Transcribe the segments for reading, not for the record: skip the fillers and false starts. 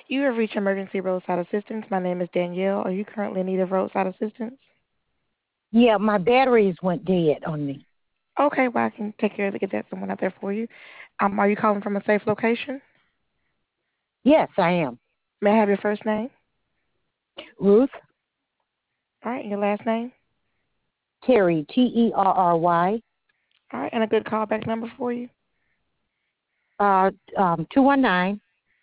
You have reached emergency roadside assistance. My name is Danielle. Are you currently in need of roadside assistance? Yeah, my batteries went dead on me. Okay, well, I can take care of it, get that someone out there for you. Are you calling from a safe location? Yes, I am. May I have your first name? Ruth All right, and your last name? Terry, Terry. All right, and a good callback number for you? 219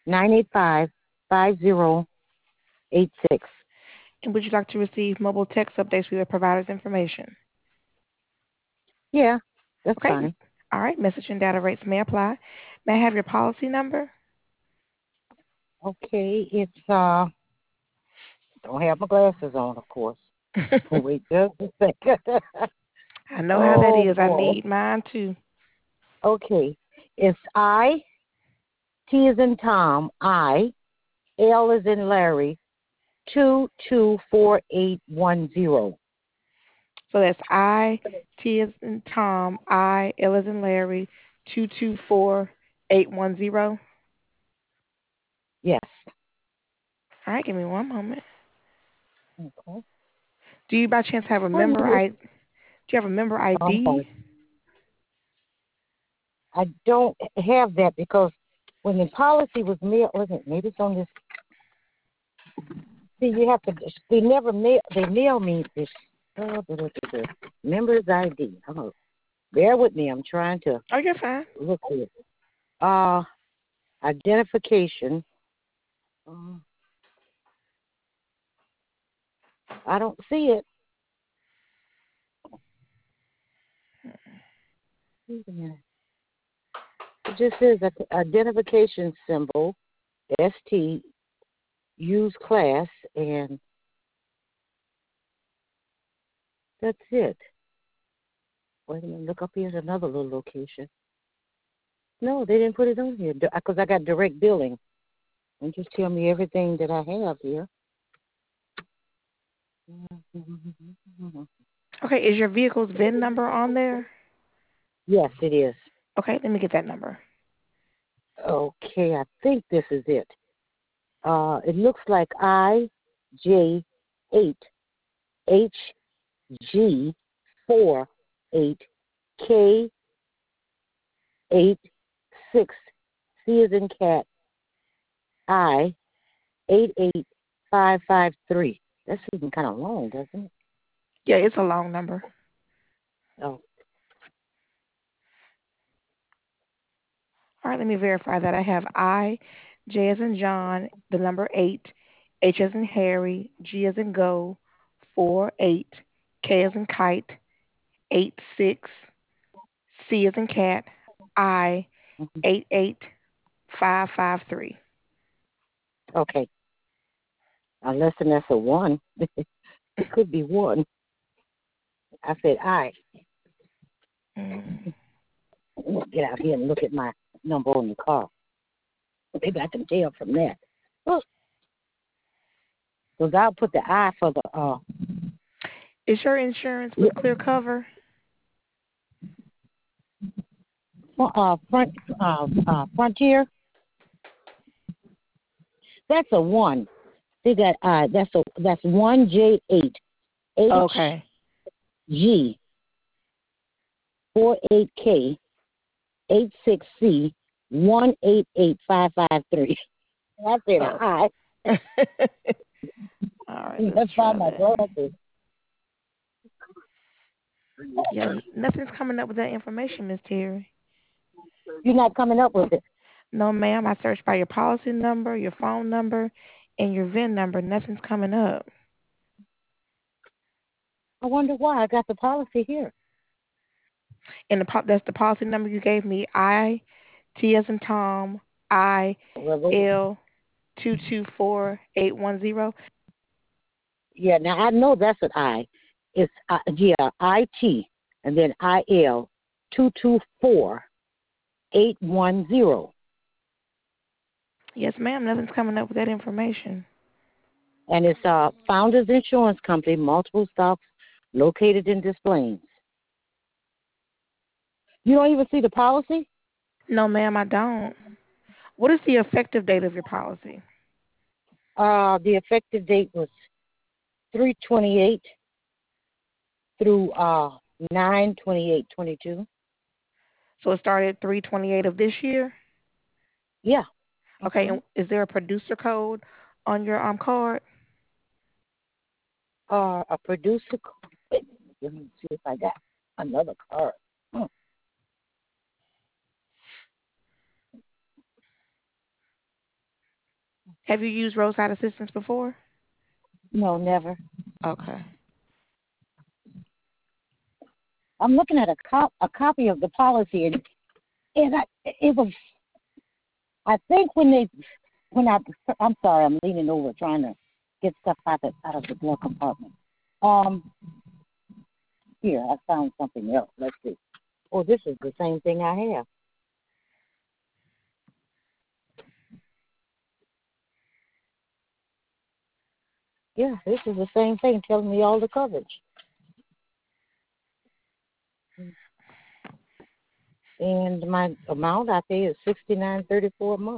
And would you like to receive mobile text updates with your provider's information? Yeah, that's Okay, fine. all right, message and data rates may apply. May I have your policy number? Okay, don't have my glasses on, of course. Wait just a second. I know how that Oh is. I boy. need mine too. Okay, it's T is in Tom, L is in Larry, 224810. So that's T as in Tom, L as in Larry, 224810. Yes. All right, give me one moment. Okay. Do you by chance have a member Oh, I? Do you have a member I'm ID? sorry. I don't have that because when the policy was mailed, wasn't maybe it's on this. See, you have to. They never mail. They mail me this. Members ID. Oh, bear with me. I'm trying to Oh, you're fine. look here. Uh, Identification. Uh, I don't see it. Wait a minute. It just says that the identification symbol, ST, use class, and that's it. Wait a minute. Look up here at another little location. No, they didn't put it on here because I got direct billing. And just tell me everything that I have here. Okay, is your vehicle's VIN number on there? Yes, it is. Okay, let me get that number. Okay, I think this is it. It looks like IJ8H G48K86 C is in cat I 88553. That's even kind of long, doesn't it? Yeah, it's a long number. Oh, All right, let me verify that. I have J as in John, the number 8, H as in Harry, G as in Go, 48, K as in Kite, 86, C as in Cat, I, mhm. 88553. Okay. Unless and that's a one. It could be one. I said I. Mm. Get out here and look at my number on the car. Maybe I can tell from that. Because I'll put the I for the Is your insurance with Clear Cover? front frontier. That's a one. See that I? That's 1J8 Okay. HG 48K 86C 188553. I said Oh. I. All right, let's Let's try find my that. glasses. Yeah, nothing's coming up with that information, Miss Terry. You're not coming up with it. No, ma'am. I searched by your policy number, your phone number, and your VIN number. Nothing's coming up. I wonder why. I got the policy here. And that's the policy number you gave me. T as in Tom, I Well, wait. L 224810. Yeah, now I know that's an I. It's yeah, IT, and then IL 224810, Yes, ma'am. Nothing's coming up with that information. and it's Founders Insurance Company, multiple stocks located in Des Plaines. You don't even see the policy? No, ma'am, I don't. What is the effective date of your policy? The effective date was 3/28 through 9/28/22. So it started 3/28 of this year. Yeah. Okay, Mm-hmm. and is there a producer code on your card? A producer. Wait, let me see if I got another card. Hmm. Have you used roadside assistance before? No, never. Okay. I'm looking at a copy of the policy, and it was. I think when I'm sorry, I'm leaning over trying to get stuff out of the glove compartment. Um, Here I found something else. Let's see. Oh, this is the same thing I have. Yeah, this is the same thing, telling me all the coverage. And my amount I pay is $69.34 a month.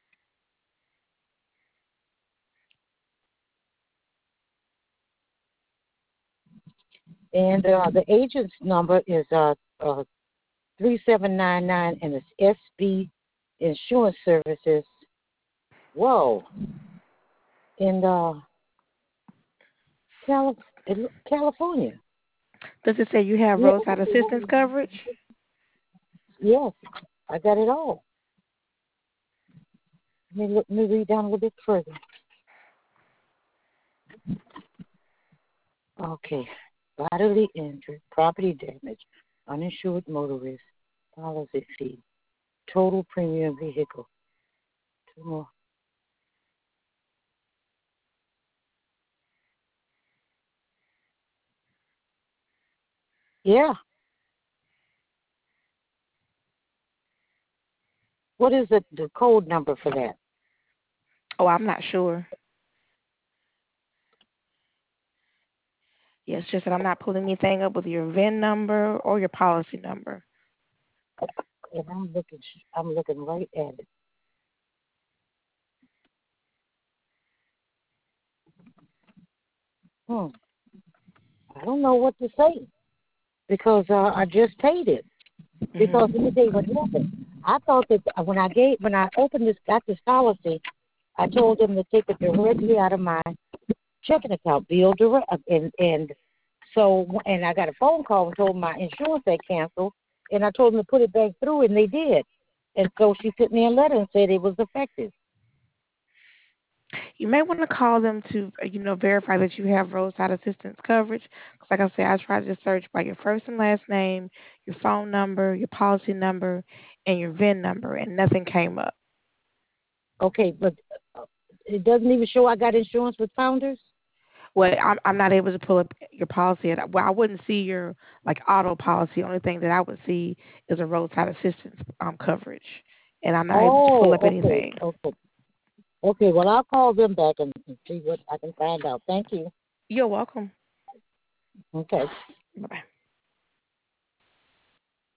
And the agent's number is 3799, and it's SB Insurance Services. Whoa. In California. Does it say you have Yeah. roadside assistance coverage? Yes, I got it all. Let me read down a little bit further. Okay. Bodily injury, property damage, uninsured motorist, policy fee, total premium vehicle. Two more. Yeah. What is the code number for that? Oh, I'm not sure. Yeah, it's just that I'm not pulling anything up with your VIN number or your policy number. And I'm looking right at it. Hmm. I don't know what to say because I just paid it. Because Mhm. let me tell you what happened. I thought that when I opened got this policy, I told them to take it directly out of my checking account, bill direct, and I got a phone call and told my insurance they canceled, and I told them to put it back through, and they did. And so she sent me a letter and said it was effective. You may want to call them to, verify that you have roadside assistance coverage. 'Cause like I said, I tried to search by your first and last name, your phone number, your policy number, and your VIN number, and nothing came up. Okay, but it doesn't even show I got insurance with Founders. Well, I'm not able to pull up your policy. Well, I wouldn't see your like auto policy. Only thing that I would see is a roadside assistance coverage, and I'm not able to pull Oh, up okay, anything. okay, okay. Well, I'll call them back and see what I can find out. Thank you. You're welcome. Okay. Bye bye.